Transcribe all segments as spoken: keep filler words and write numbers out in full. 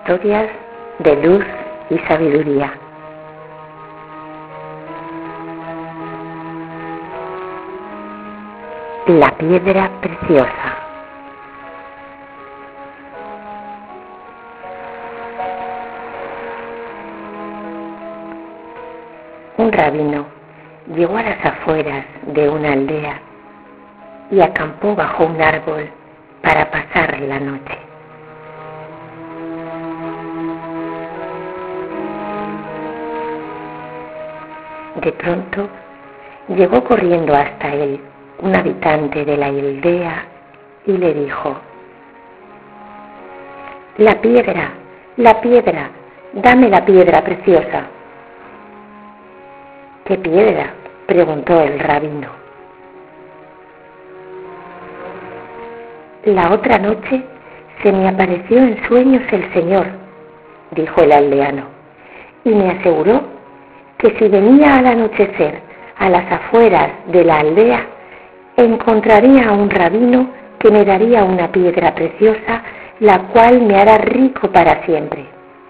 Historias de luz y sabiduría. La piedra preciosa. Un rabino llegó a las afueras de una aldea y acampó bajo un árbol para pasar la noche. De pronto llegó corriendo hasta él un habitante de la aldea y le dijo: «La piedra, la piedra, dame la piedra preciosa». «¿Qué piedra?», preguntó el rabino. «La otra noche se me apareció en sueños el Señor», dijo el aldeano, «y me aseguró que si venía al anochecer a las afueras de la aldea, encontraría a un rabino que me daría una piedra preciosa, la cual me hará rico para siempre».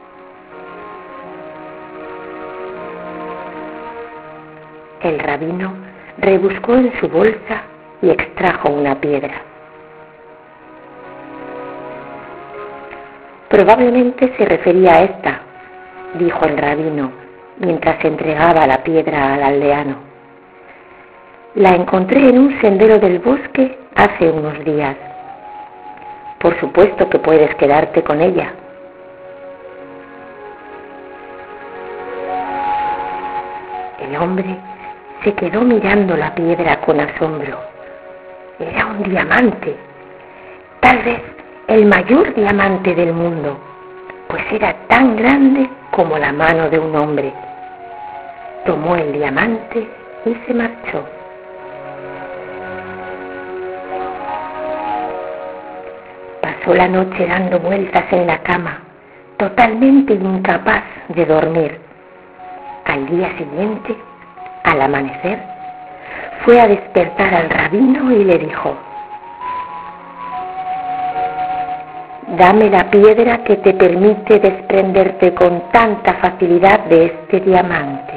El rabino rebuscó en su bolsa y extrajo una piedra. «Probablemente se refería a esta», dijo el rabino mientras entregaba la piedra al aldeano. «La encontré en un sendero del bosque hace unos días. Por supuesto que puedes quedarte con ella». El hombre se quedó mirando la piedra con asombro. Era un diamante, tal vez el mayor diamante del mundo, pues era tan grande como la mano de un hombre. Tomó el diamante y se marchó. Pasó la noche dando vueltas en la cama, totalmente incapaz de dormir. Al día siguiente, al amanecer, fue a despertar al rabino y le dijo: «Dame la piedra que te permite desprenderte con tanta facilidad de este diamante».